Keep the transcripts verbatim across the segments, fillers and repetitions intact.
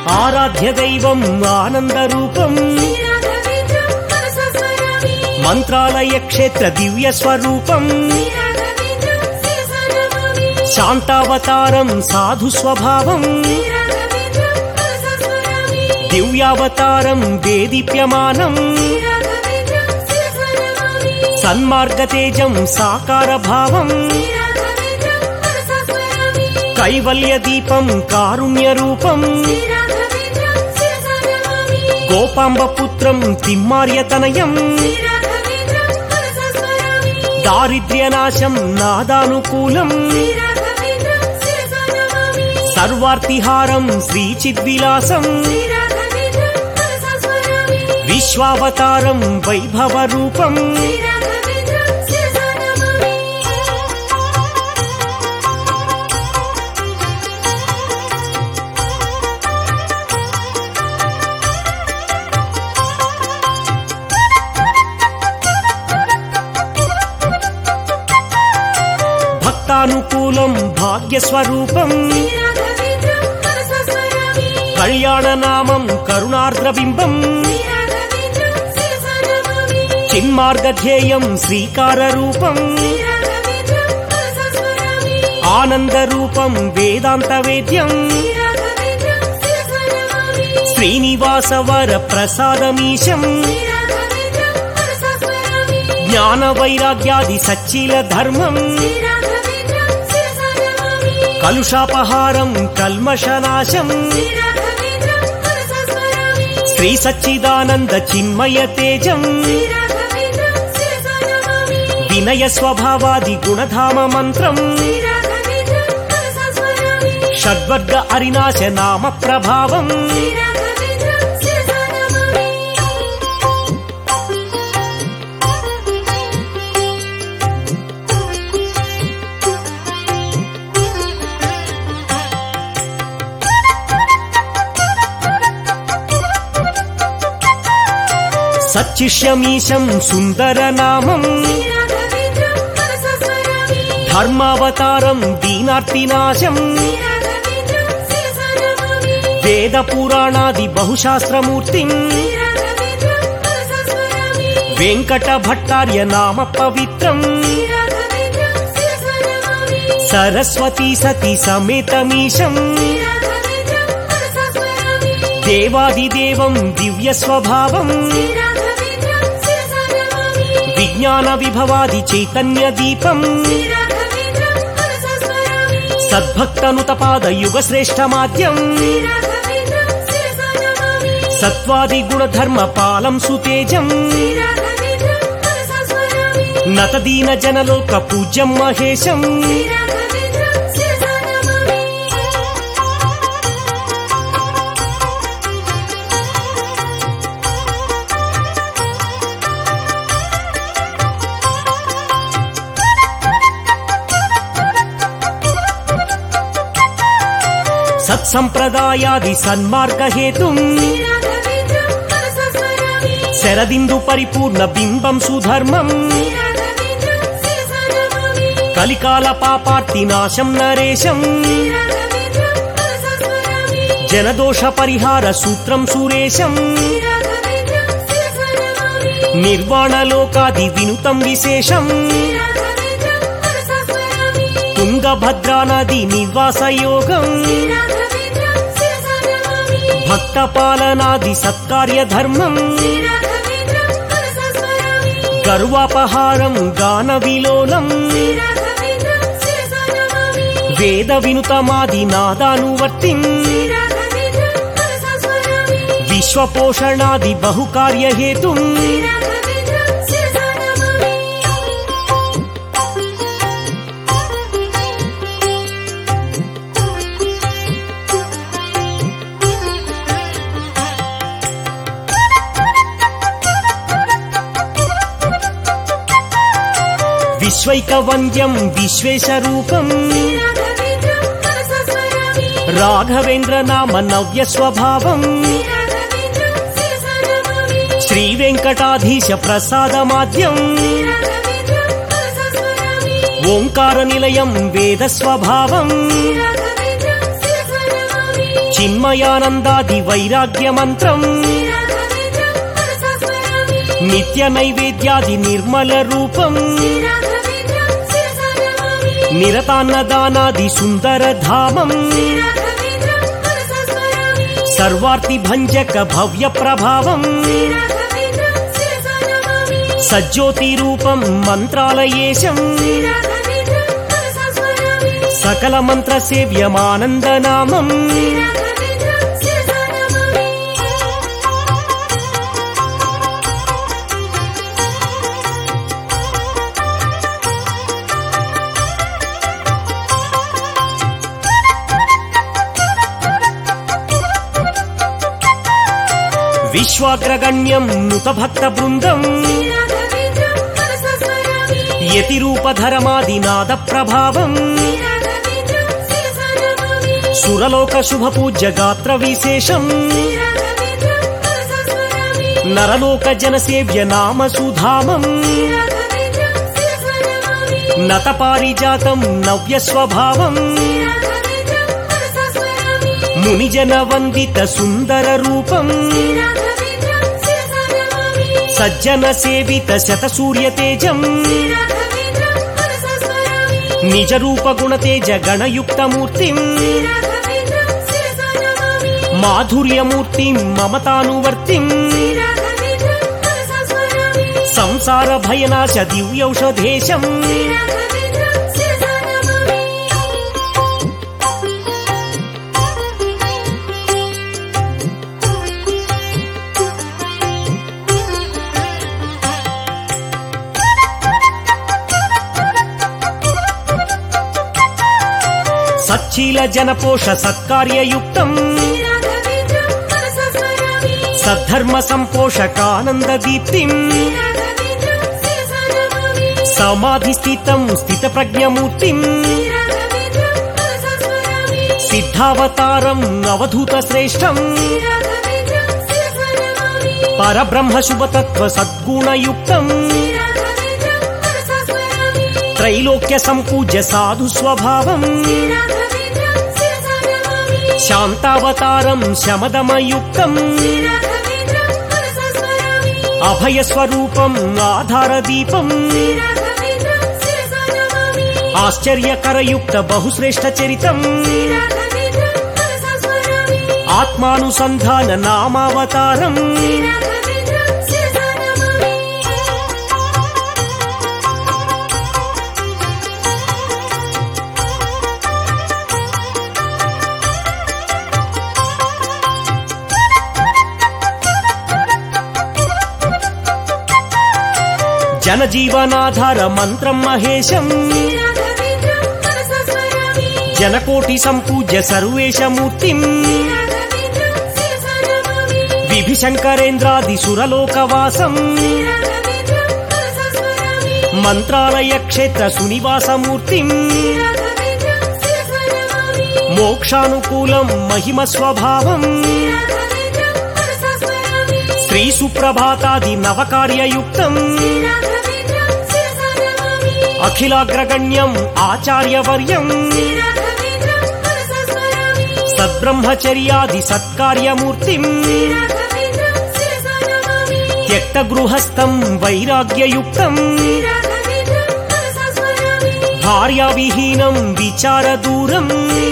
ఆరాధ్య దైవం ఆనంద రూపం మంత్రాలయ క్షేత్ర దివ్య స్వరూపం శాంతావతారం సాధు స్వభావం దివ్యావతారం దేదీప్యమానం సన్మార్గతేజం సాకార భావం కైవల్య దీపం కారుణ్య రూపం గోపాంబ పుత్రం తిమ్మార్యతనయం దారిద్ర్యనాశం నాదానుకూలం సర్వార్తిహారం శ్రీచిద్విలాసం విశ్వావతారం వైభవ రూపం భక్తానుకూలం భాగ్యస్వరూపం కళ్యాణనామం కరుణార్ద్రబింబం చిన్మార్గధ్యేయం శ్రీకారరూపం ఆనందరూపం వేదాంతవేద్యం శ్రీనివాసవర ప్రసాదమీశం జ్ఞాన వైరాగ్యాది సచ్చీల ధర్మం కలుషాపహారం కల్మషనాశం శ్రీ సచ్చిదానంద చిన్మయ తేజం వినయ స్వభావాది గుణధామ మంత్రం షడ్వర్గ అరినాశ నామ ప్రభావం సచ్చిష్యమీశం సుందర నామం ధర్మావతారం దీనార్తినాశం వేద పురాణాది బహుశాస్త్రమూర్తిం వెంకట భట్టార్య నామ పవిత్రం సరస్వతీ సతీ సమేతమీశం దేవాదిదేవం దివ్య స్వభావం విజ్ఞాన విభవాది చైతన్య దీపం సద్భక్తనుతపాద యుగ శ్రేష్టమాద్యం సత్వాది గుణధర్మ పాలం సుతేజం నతదీన జనలోక పూజ్యం మహేశం సత్సంప్రదాయాది సన్మార్గ హేతుం శరదిందు పరిపూర్ణ బింబం సుధర్మం కలికాల పాపార్తి నాశం నరేశం జనదోష పరిహార సూత్రం సురేశం నిర్వాణలోకాది వినుతం విశేషం తుంగభద్రానది నివాసయోగం భక్తపాలనాది సత్కార్య ధర్మం గర్వాపహారం గాన విలోలం వేద వినుతమాది నాదానువర్తిం విశ్వపోషణాది బహుకార్య హేతుం విశ్వైకవంద్యం విశ్వేశరూపం రాఘవేంద్ర నామ నవ్య స్వభావం శ్రీ వెంకటాధీశ ప్రసాదమాద్యం ఓంకార నిలయం వేద స్వభావం చిన్మయానందాది వైరాగ్య మంత్రం నిత్య నైవేద్యాది నిర్మల రూపం నిరతాన్నదానాది సుందర ధామం సర్వార్తి భంజక భవ్య ప్రభావం సజ్జోతి రూపం మంత్రాలయేశం సకల మంత్ర సేవ్యమానందనామం విశ్వాగ్రగణ్యం నుత భక్త బృందం యతిరూపధరమాదినాద ప్రభావం సురలోక శుభ పూజ్య గాత్ర విశేషం నరలోక జనసేవ్య నామ సుధామం నత పారిజాతం నవ్య స్వభావం మునిజన వందిత సుందర రూపం సజ్జన సేవిత శత సూర్య తేజం నిజ రూప గుణ తేజ గణయుక్త మూర్తిం మాధుర్యమూర్తిం మమతానువర్తిం సంసార భయనాశ దివ్యౌషధేశం సచ్చీల జనపోష సత్కార్యయుక్తం సద్ధర్మ సంపోషకానంద దీప్తిం సమాధి స్థితం స్థిత ప్రజ్ఞమూర్తిం సిద్ధావతారం అవధూత శ్రేష్టం పరబ్రహ్మ శుభతత్వ సద్గుణయుక్తం త్రైలోక్య సంపూజ్య సాధు స్వభావం శాంతావతారం శమదమయుక్తం అభయస్వరూపం ఆధారదీపం ఆశ్చర్యకరయుక్త బహుశ్రేష్ఠ చరితం ఆత్మానుసంధాన నామావతారం జనజీవనాధార మంత్రం మహేశం జనకోటి సంపూజ్య సర్వేశమూర్తిం విభిశంకరేంద్రాది సురలోకవాసం మంత్రాలయ క్షేత్ర సునివాసమూర్తిం మోక్షానుకూలం మహిమ స్వభావం శ్రీ సుప్రభాతాది నవకార్యయుక్తం అఖిలాగ్రగణ్యం ఆచార్యవర్యం సద్బ్రహ్మచర్యాది సత్కార్యమూర్తిం త్యక్త గృహస్థం వైరాగ్యయుక్తం భార్యావిహీనం విచారదూరం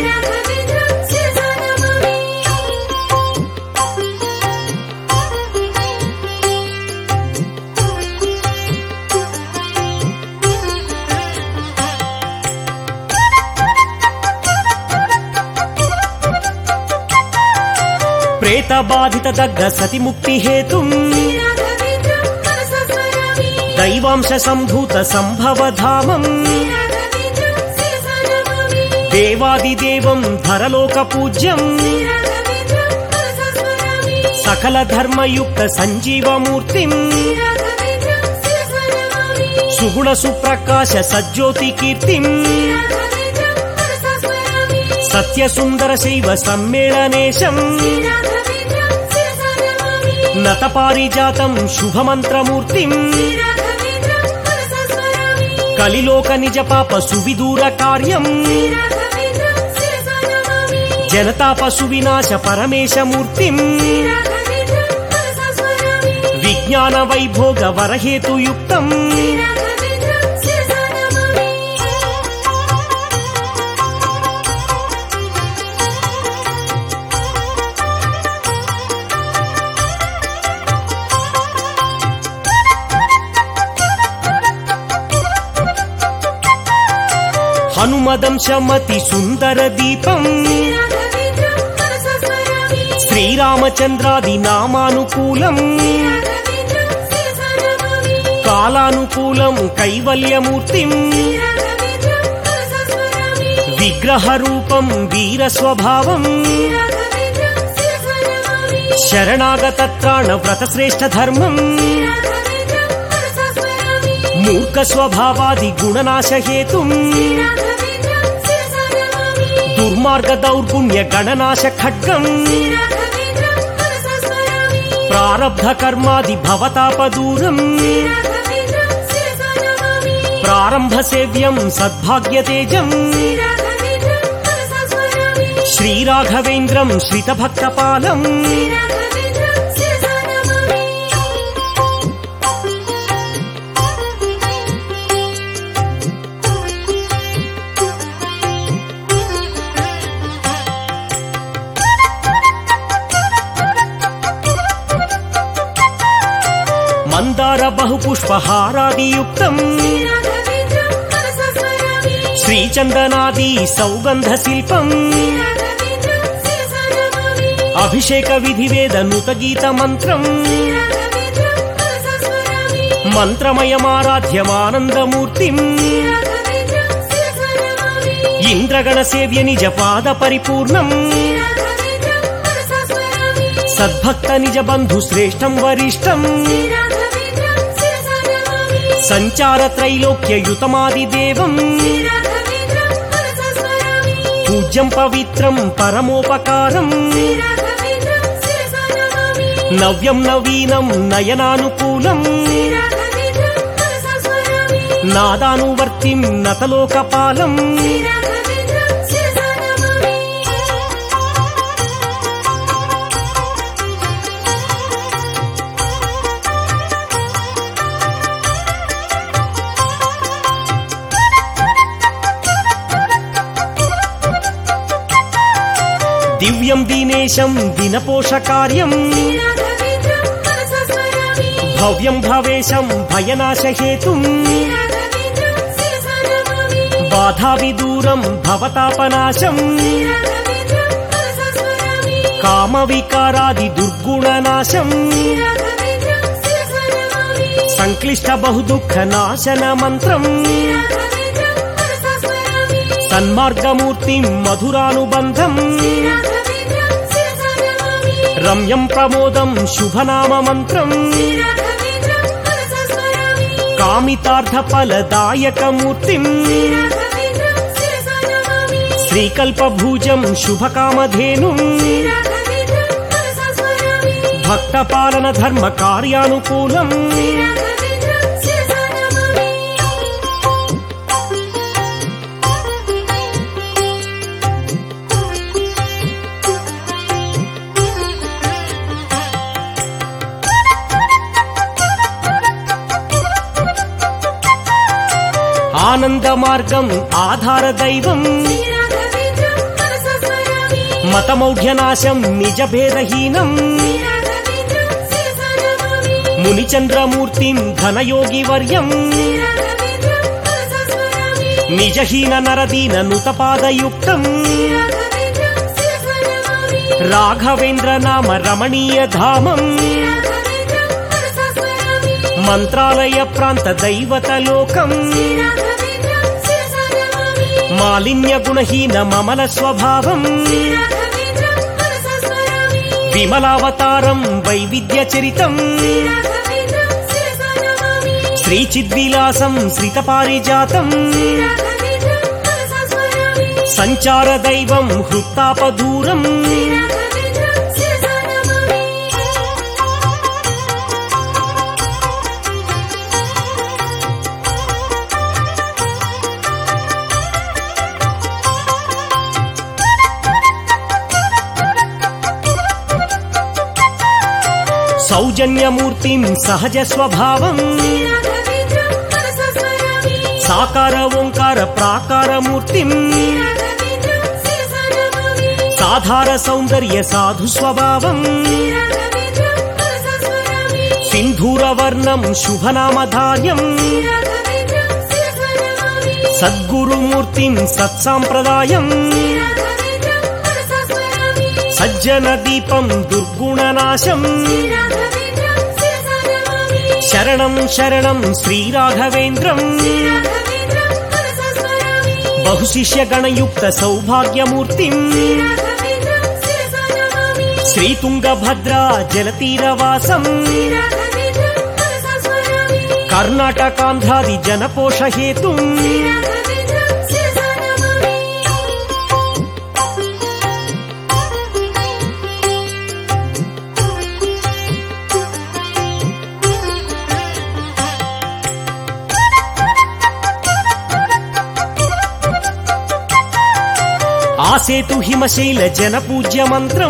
ప్రేత బాధిత దగ్గ సతిముక్తి హేతుం దైవాంశ సంభూత సంభవధామం దేవాదిదేవం ధరలోక పూజ్యం సకల ధర్మయుక్త సంజీవమూర్తిం సుగుణ సుప్రకాశ సజ్జోతి కీర్తిం సత్యసుందర శైవ సమ్మేళనేశం నత పారిజాతం శుభమంత్రమూర్తిం కలిలోక నిజ పాప సువిదూర కార్యం జనతాపశు వినాశ పరమేశమూర్తిం విజ్ఞాన వైభోగ వరహేతుయుక్తం హనుమదంశమతి సుందర దీపం శ్రీరామచంద్రాది నామానుకూలం కాలానుకూలం కైవల్యమూర్తిం విగ్రహ రూపం వీర స్వభావం శరణాగతత్రాణ వ్రత శ్రేష్ఠ ధర్మం మూర్ఖ స్వభావాది గుణనాశ హేతుం దుర్మార్గ దౌర్గుణ్య గణనాశ ఖడ్గం ప్రారబ్ధ కర్మాది భవతాపదూరం ప్రారంభ సేవ్యం సద్భాగ్య తేజం శ్రీరాఘవేంద్రం శ్రితభక్తపాలం మందార బహుపుష్పహారాదియుక్తం శ్రీచందనాది సౌగంధ శిల్పం అభిషేక విధివేద నుత గీత మంత్రం మంత్రమయమారాధ్యమానందమూర్తిం ఇంద్రగణ సేవ్య నిజ పాద పరిపూర్ణం సద్భక్త నిజ బంధు శ్రేష్టం వరిష్టం సంచార త్రైలోక్యయుతమాదిదేవం పూజ్యం పవిత్రం పరమోపకారం నవ్యం నవీనం నయనానుకూలం నాదానువర్తిం నతలోకపాలం దివ్యం దీనేశం దినపోషకార్యం భవ్యం భవేశం భయనాశహేతుం బాధావిదూరం భవతాపనాశం కామవికారాది దుర్గుణనాశం సంక్లిష్ట బహుదుఃఖ నాశన మంత్రం సన్మార్గమూర్తిం మధురానుబంధం రమ్యం ప్రమోదం శుభనామ మంత్రం కామితార్థ ఫలదాయకమూర్తిం శ్రీకల్పభూజం శుభకామధేనుం భక్తపాలన ధర్మ కార్యానుకూలం ఆనంద మార్గం ఆధార దైవం మతమౌఢ్యనాశం నిజ భేదహీనం మునిచంద్రమూర్తిం ఘనయోగి వర్యం నిజహీన నరదీన నుతపాదయుక్తం రాఘవేంద్ర నామ రమణీయ ధామం మంత్రాలయ ప్రాంత దైవత లోకం మాలిన్య గుణహీన మమల స్వభావం విమలావతారం వైవిధ్య చరితం శ్రీచిద్విలాసం శ్రితపారిజాతం సంచార దైవం హృత్తాపదూరం సౌజన్యమూర్తిం సహజ స్వభావం సాకార ఓంకార ప్రాకారమూర్తిం సాధార సౌందర్య సాధు స్వభావం సింధూరవర్ణం శుభనామధార్యం సద్గురుమూర్తిం సత్సాంప్రదాయం సజ్జన దీపం దుర్గుణనాశం శరణం శరణం శ్రీరాఘవేంద్రం బహుశిష్యగణయుక్త సౌభాగ్యమూర్తిం శ్రీతుంగభద్రా జలతీరవాసం కర్ణాటకాంధ్రాది జనపోషహేతుం ఆసేతు హిమశైల జన పూజ్య మంత్రం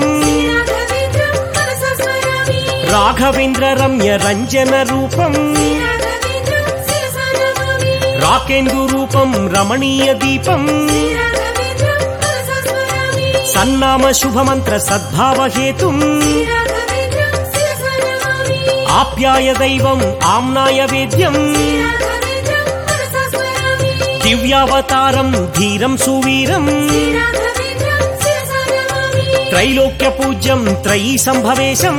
రాఘవేంద్ర రమ్య రంజన రూపం రాకేందు రూపం రమణీయ దీపం సన్నామ శుభమంత్ర సద్భావహేతుం ఆప్యాయ దైవం ఆమ్నాయ వేద్యం దివ్యావతారం ధీరం సువీరం త్రైలోక్య పూజ్యం త్రయీ సంభవేశం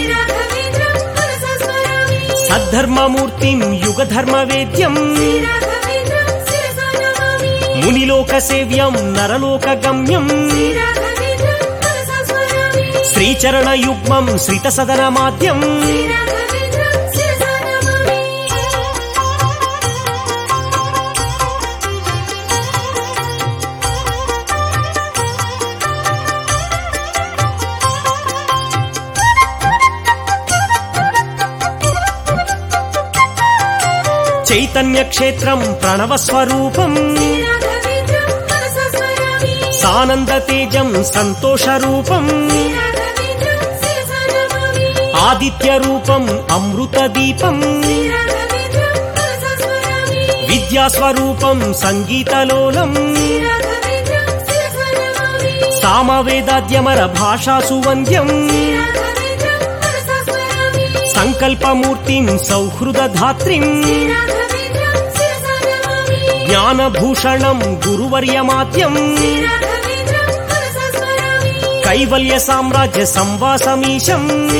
సద్ధర్మమూర్తిం యుగధర్మ వేద్యం మునిలోక సేవ్యం నరలోక గమ్యం శ్రీచరణ యుగ్మం శ్రిత సదన మాద్యం చైతన్య క్షేత్రం ప్రణవ స్వరూపం సానంద తేజం సంతోష రూపం ఆదిత్య రూపం అమృత దీపం విద్యాస్వరూపం సంగీతలోలం సామవేదాద్యమర భాషా సువంద్యం సంకల్పమూర్తిం సౌహృద ధాత్రిం జ్ఞానభూషణం గురువర్యమాద్యం కైవల్య సామ్రాజ్య సంవాసమీశం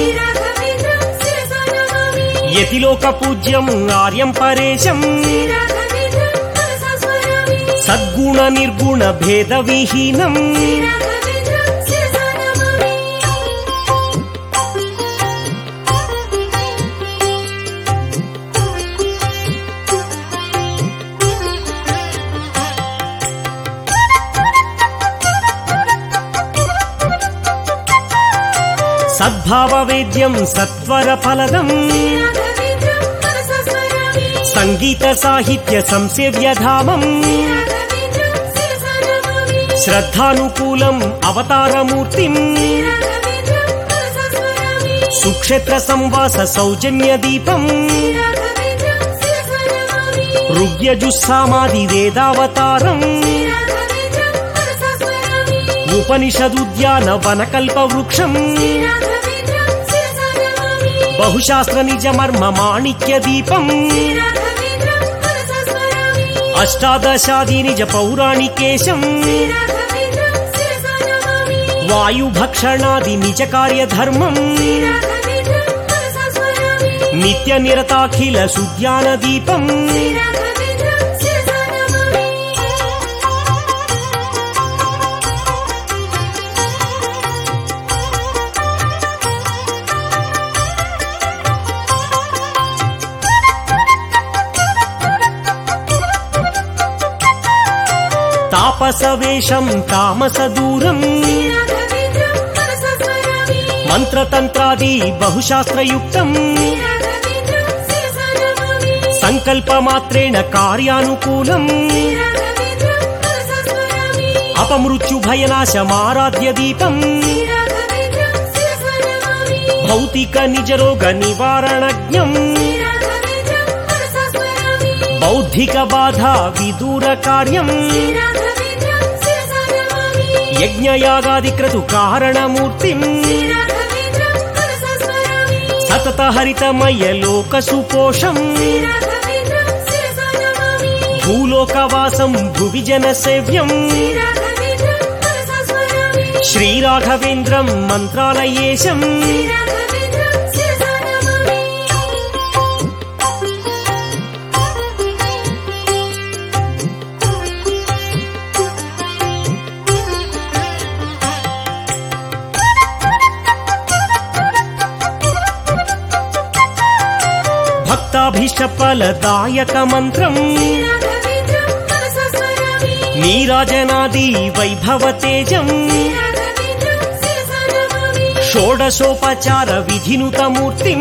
యతిలోక పూజ్యం ఆర్యం పరేశం సద్గుణ నిర్గుణ భేద విహీనం సద్భావవేద్యం సత్వర ఫలదం సంగీత సాహిత్య సంసేవ్యధామం శ్రద్ధానుకూలం అవతారమూర్తిం సుక్షేత్ర సంవాస సౌజన్య దీపం ఋగ్యజుస్సామాది వేదావతారం ఉపనిషదుద్యాన వనకల్ప వృక్షం బహుశాస్త్ర నిజ మర్మ మాణిక్య దీపం అష్టాదశాది నిజ పౌరాణికేశం వాయుభక్షణాది నిజ కార్యధర్మం నిత్య నిరతాఖిల సుజ్ఞాన దీపం తాపసవేషం తామస దూరం మంత్రతంత్రాది బహుశాస్త్రయుక్తం సంకల్పమాత్రేణ కార్యానుకూలం అపమృత్యుభయనాశమారాధ్య దీపం భౌత భౌతిక నిజరోగ నివారణజ్ఞం బౌద్ధిక బాధ విదూర కార్యం యజ్ఞయాగాది క్రతు కారణమూర్తిం సతత హరితమయ లోక సుపోషం భూలోకవాసం భువిజన సేవ్యం శ్రీరాఘవేంద్రం మంత్రాలయేశం భక్తాభీష్టఫలదాయక మంత్రం నీరాజనాది వైభవ తేజం షోడశోపచార విధినుతమూర్తిం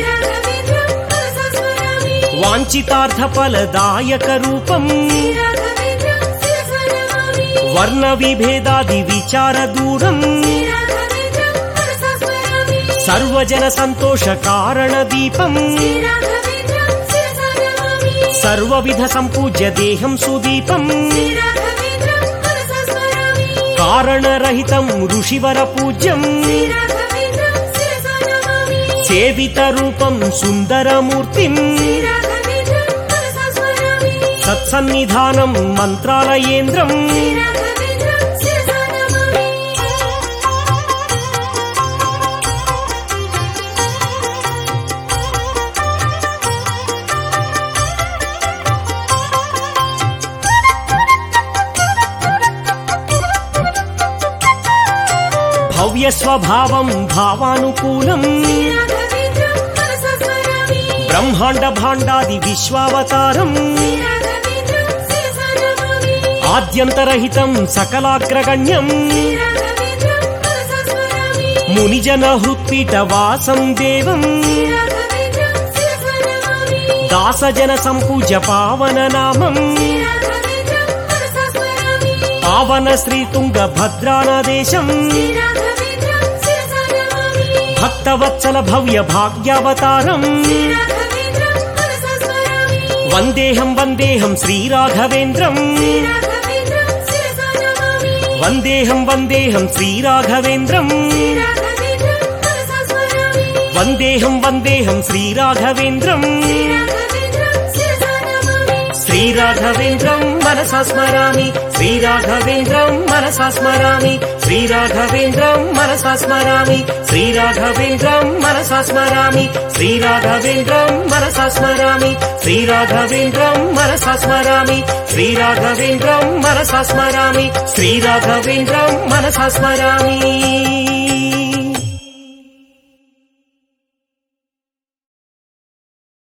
వాంఛితార్థఫలదాయక రూపం వర్ణ విభేదాది విచార దూరం సర్వజన సంతోష కారణ దీపం సర్వవిధ సంపూజ్య దేహం సుదీపం కారణరహితం ఋషివర పూజ్యం సేవిత రూపం సుందరమూర్తిం సత్సన్నిధానం మంత్రాలయేంద్రం భవ్య స్వభావం భావానుకూలం బ్రహ్మాండ భాండాది విశ్వావతారం ఆద్యంతరహితం సకలాగ్రగణ్యం మునిజన హృత్పీఠ వాసం దేవం దాసజన సంపూజ్య పావన నామం పావన శ్రీతుంగ భద్రానదేశం భక్తవత్సల భవ్య భాగ్యావతారం వందేహం వందేహం శ్రీరాఘవేంద్రం వందేహం వందేహం శ్రీరాఘవేంద్రం వందేహం వందేహం శ్రీరాఘవేంద్రం శ్రీరాఘవేంద్రం మనసా స్మరామి శ్రీరాఘవేంద్రం మనసా స్మరామి శ్రీరాఘవేంద్రం మనసా స్మరామి శ్రీరాఘవేంద్రం మనసా స్మరామి శ్రీరాఘవేంద్రం మనసా స్మరామి శ్రీరాఘవేంద్రం మనసా స్మరామి శ్రీరాఘవేంద్రం మనసా స్మరామి శ్రీరాఘవేంద్రం మనసా స్మరామి